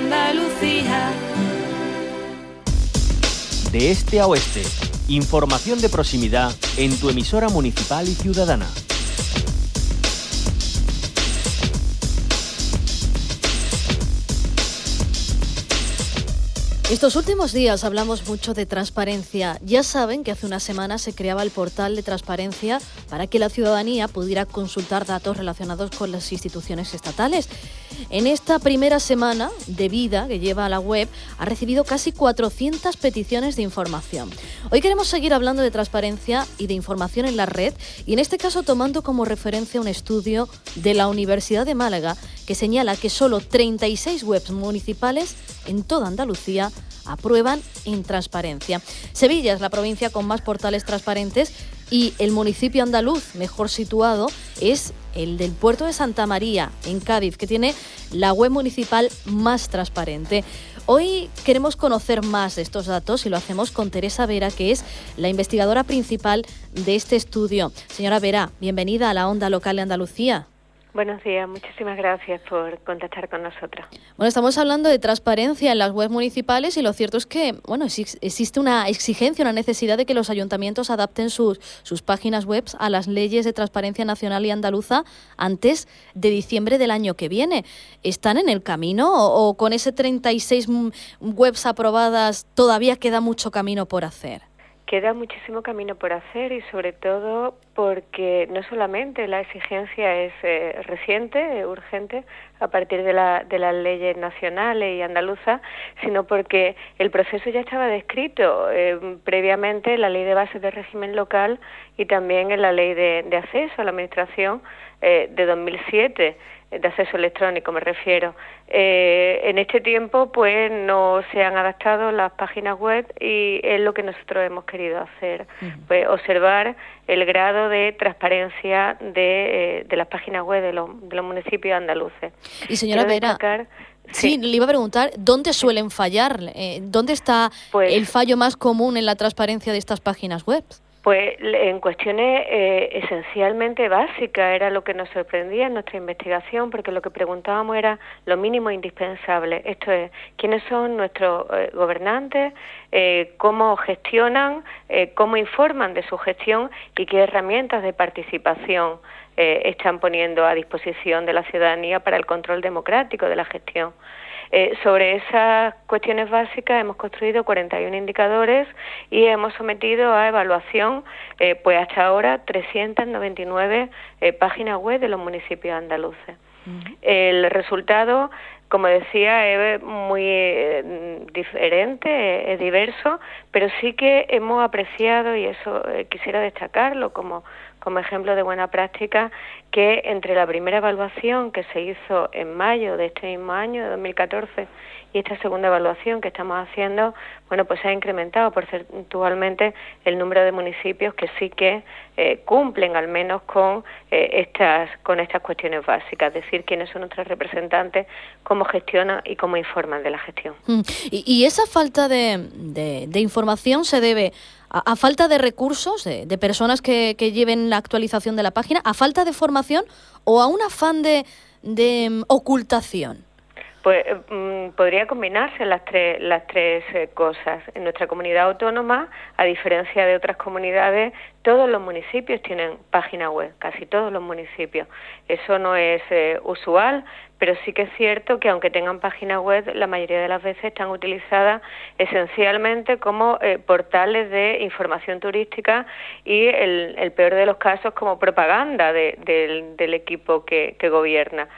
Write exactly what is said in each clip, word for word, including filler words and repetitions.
Andalucía. De este a oeste, información de proximidad en tu emisora municipal y ciudadana. Estos últimos días hablamos mucho de transparencia. Ya saben que hace una semana se creaba el portal de transparencia para que la ciudadanía pudiera consultar datos relacionados con las instituciones estatales. En esta primera semana de vida que lleva a la web, ha recibido casi cuatrocientas peticiones de información. Hoy queremos seguir hablando de transparencia y de información en la red, y en este caso tomando como referencia un estudio de la Universidad de Málaga que señala que solo treinta y seis webs municipales en toda Andalucía aprueban en transparencia. Sevilla es la provincia con más portales transparentes y el municipio andaluz mejor situado es el del puerto de Santa María, en Cádiz, que tiene la web municipal más transparente. Hoy queremos conocer más de estos datos y lo hacemos con Teresa Vera, que es la investigadora principal de este estudio. Señora Vera, bienvenida a la Onda Local de Andalucía. Buenos días, muchísimas gracias por contactar con nosotros. Bueno, estamos hablando de transparencia en las webs municipales y lo cierto es que, bueno, existe una exigencia, una necesidad de que los ayuntamientos adapten sus, sus páginas web a las leyes de transparencia nacional y andaluza antes de diciembre del año que viene. ¿Están en el camino o, o con ese treinta y seis webs aprobadas todavía queda mucho camino por hacer? Queda muchísimo camino por hacer y sobre todo porque no solamente la exigencia es eh, reciente, eh, urgente, a partir de, la, de las leyes nacionales y andaluzas, sino porque el proceso ya estaba descrito eh, previamente en la Ley de Bases de Régimen Local y también en la Ley de, de Acceso a la Administración eh, de dos mil siete, de acceso electrónico me refiero. Eh, en este tiempo pues no se han adaptado las páginas web y es lo que nosotros hemos querido hacer, uh-huh. pues observar el grado de transparencia de, eh, de las páginas web de los, de los municipios andaluces. Y señora Vera, destacar, sí, sí, le iba a preguntar, ¿dónde suelen fallar? Eh, ¿Dónde está pues, el fallo más común en la transparencia de estas páginas web? Pues en cuestiones eh, esencialmente básicas era lo que nos sorprendía en nuestra investigación, porque lo que preguntábamos era lo mínimo indispensable. Esto es, ¿quiénes son nuestros eh, gobernantes? Eh, ¿Cómo gestionan? Eh, ¿Cómo informan de su gestión? ¿Y qué herramientas de participación eh, están poniendo a disposición de la ciudadanía para el control democrático de la gestión? Eh, sobre esas cuestiones básicas hemos construido cuarenta y uno indicadores y hemos sometido a evaluación eh, pues hasta ahora trescientas noventa y nueve eh, páginas web de los municipios andaluces. Uh-huh. El resultado, como decía, es muy eh, diferente, es diverso, pero sí que hemos apreciado, y eso eh, quisiera destacarlo como como ejemplo de buena práctica, que entre la primera evaluación que se hizo en mayo de este mismo año, de dos mil catorce, y esta segunda evaluación que estamos haciendo, bueno, pues se ha incrementado porcentualmente el número de municipios que sí que eh, cumplen al menos con eh, estas con estas cuestiones básicas, es decir, quiénes son nuestros representantes, cómo gestionan y cómo informan de la gestión. Mm. Y, y esa falta de, de, de información se debe a, a falta de recursos, de, de personas que, que lleven la actualización de la página, a falta de formación o a un afán de, de um, ocultación. Pues eh, podría combinarse las tres las tres eh, cosas. En nuestra comunidad autónoma, a diferencia de otras comunidades, todos los municipios tienen página web, casi todos los municipios. Eso no es eh, usual, pero sí que es cierto que aunque tengan página web, la mayoría de las veces están utilizadas esencialmente como eh, portales de información turística y el, el peor de los casos como propaganda de, de, del equipo que, que gobierna.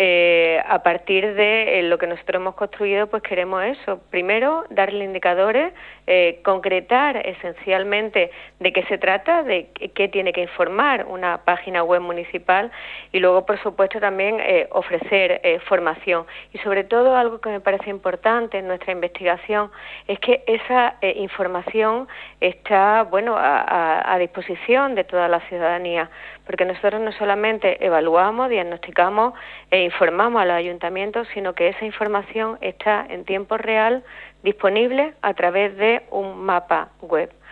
Eh, a partir de eh, lo que nosotros hemos construido, pues queremos eso. Primero, darle indicadores, eh, concretar esencialmente de qué se trata, de qué tiene que informar una página web municipal y luego, por supuesto, también eh, ofrecer eh, formación. Y sobre todo, algo que me parece importante en nuestra investigación es que esa eh, información está, bueno, a, a, a disposición de toda la ciudadanía, porque nosotros no solamente evaluamos, diagnosticamos e informamos a los ayuntamientos, sino que esa información está en tiempo real disponible a través de un mapa web.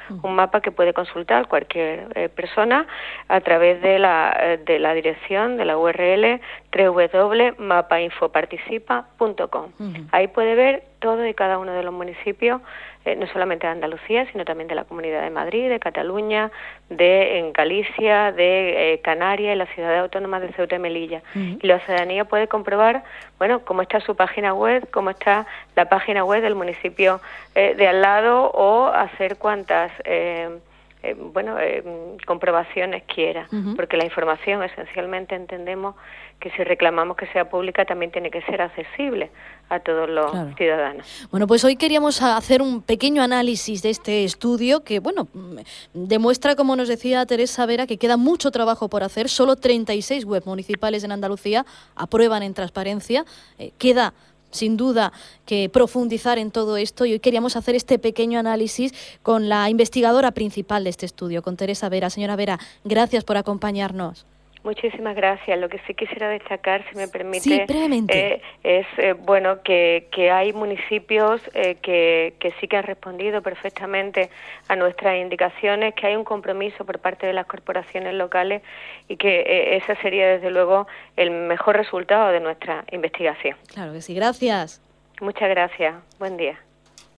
un mapa que puede consultar cualquier eh, persona a través de la, eh, de la dirección, de la U R L doble u doble u doble u punto mapa info participa punto com. Uh-huh. Ahí puede ver todo y cada uno de los municipios, eh, no solamente de Andalucía, sino también de la Comunidad de Madrid, de Cataluña, de en Galicia, de eh, Canarias y la ciudad autónoma de Ceuta y Melilla. Uh-huh. Y la ciudadanía puede comprobar, bueno, cómo está su página web, cómo está la página web del municipio eh, de al lado, o hacer cuantas eh, eh, bueno eh, comprobaciones quiera, uh-huh. porque la información esencialmente entendemos que si reclamamos que sea pública también tiene que ser accesible a todos los claro. ciudadanos. Bueno, pues hoy queríamos hacer un pequeño análisis de este estudio que, bueno, demuestra, como nos decía Teresa Vera, que queda mucho trabajo por hacer. Solo treinta y seis webs municipales en Andalucía aprueban en transparencia. Eh, queda sin duda que profundizar en todo esto, y hoy queríamos hacer este pequeño análisis con la investigadora principal de este estudio, con Teresa Vera. Señora Vera, gracias por acompañarnos. Muchísimas gracias. Lo que sí quisiera destacar, si me permite, sí, brevemente. Eh, es eh, bueno que, que hay municipios eh, que, que sí que han respondido perfectamente a nuestras indicaciones, que hay un compromiso por parte de las corporaciones locales y que eh, ese sería desde luego el mejor resultado de nuestra investigación. Claro que sí. Gracias. Muchas gracias. Buen día.